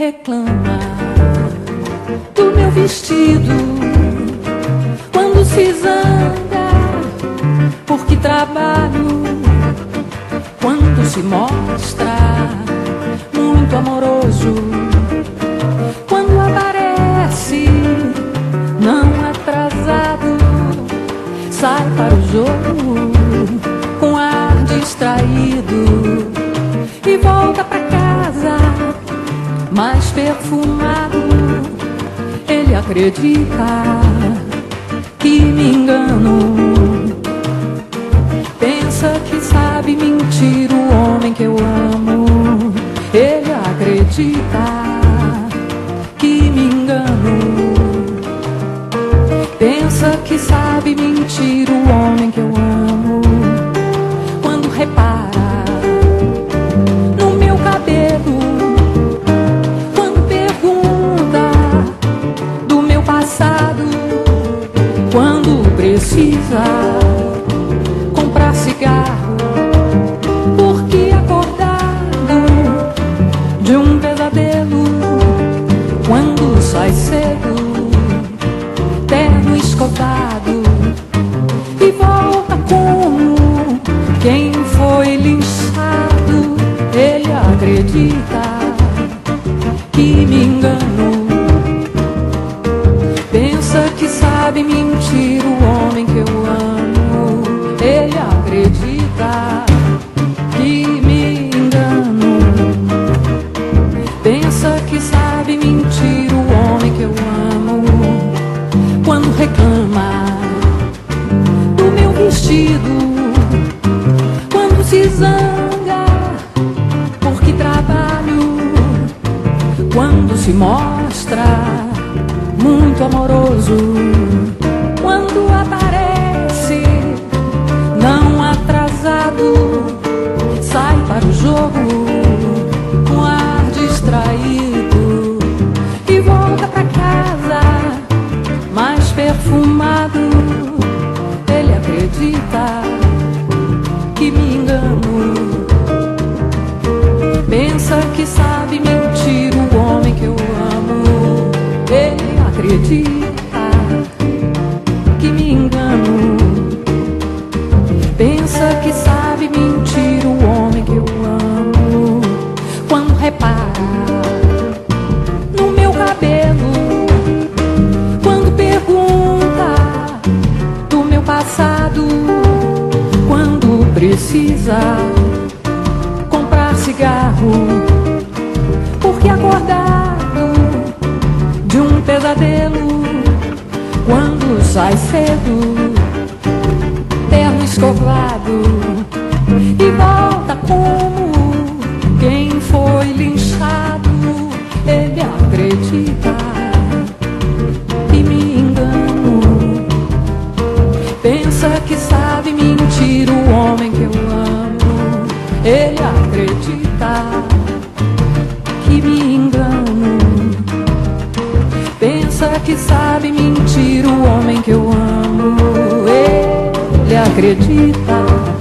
reclama do meu vestido, quando se zanga porque trabalho, quando se mostra muito amoroso, quando aparece não atrasado, sai para o jogo com ar distraído e volta pra casa mais perfumado. Ele acredita que me engano, pensa que sabe mentir o homem que eu amo. Ele acredita que me engano, pensa que sabe mentir o homem que eu amo. Quando repara no meu cabelo, quando pergunta do meu passado, quando precisa comprar cigarro, porque acordado de um pesadelo, quando sai cedo, terno escovado, e volta como quem foi linchado. Ele acredita que me engano, pensa que sabe mentir o homem que eu amo. Ele acredita que me engano, pensa que sabe mentir o homem que eu amo. Quando reclama do meu vestido, quando se zanga porque trabalho, quando se mostra muito amoroso, quando aparece não atrasado, sai para o jogo com ar distraído e volta pra casa mais perfumado. Ele acredita que me engano, pensa que sabe mentir o homem que eu amo. Ele acredita que me engano, pensa que sabe mentir o homem que eu amo. Quando repara no meu cabelo, quando pergunta do meu passado, quando precisa comprar cigarro, porque acordado de um pesadelo, quando sai cedo, terno escovado, e volta como quem foi linchado. Ele acredita que me engano, pensa que sabe mentir o homem que eu amo. Ele acredita que me engano, pensa que sabe mentir o homem que eu amo. Ele acredita